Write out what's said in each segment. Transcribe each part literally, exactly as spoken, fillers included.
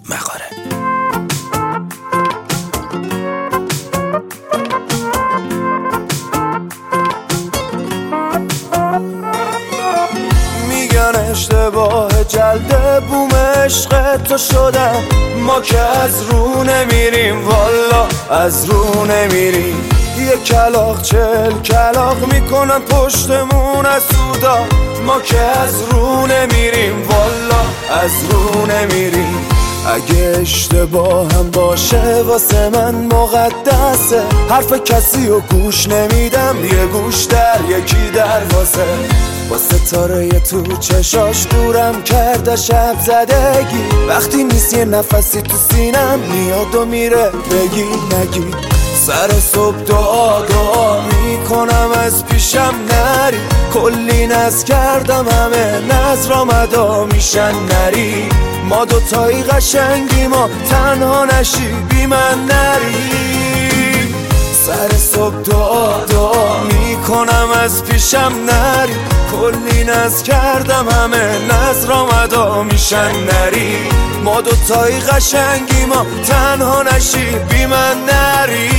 مغاره. میگن اشتباه جلده بوم عشق تو شدم، ما که از رو نمیریم، والا از رو نمیریم. یه کلاغ چل کلاغ میکنن پشتمون از سودا، ما که از رو نمیریم، والا از رو نمیریم. اگه اشتباه هم باشه واسه من مقدسه، حرف کسی رو گوش نمیدم، یه گوش در یکی دروازه. با ستاره تو چشاش دورم کرده شب زدگی، وقتی نیست یه نفسی تو سینم میاد و میره بگی نگی. سر صبح دعا دعا میکنم از پیشم نری، کلی نز کردم همه نظر مدا میشن نری. ما دوتایی قشنگی ما تنها نشی بی من نری. سر صبح دعا دعا میکنم از پیشم نری، کلی نز کردم همه نظر مدا میشن نری. ما دوتایی قشنگی ما تنها نشی بی من نری.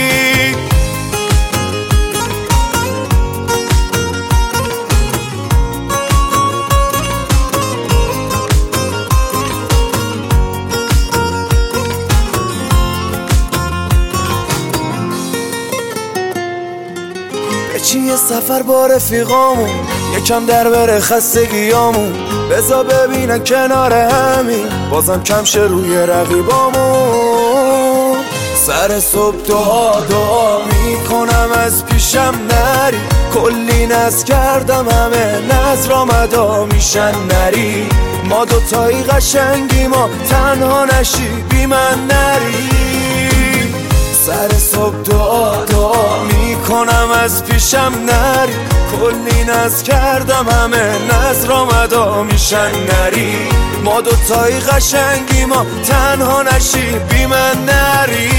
چی یه سفر با رفیقامون، یکم در بره خستگیامون، بزا ببینن کنار همین بازم کم شه روی رقیبامون. سر صبح دعا دعا میکنم از پیشم نری، کلی نز کردم همه نظر مدا میشن نری. ما دوتایی قشنگی ما تنها نشی بی من نری. سر صبح دعا دعا میکنم از پیشم نری، کلی نز کردم همه نظر مدا میشن نری. ما دوتایی قشنگی ما تنها نشی بی من نری.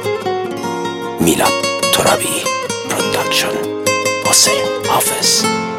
میلاد ترابی پروداکشن، حسین حافظ.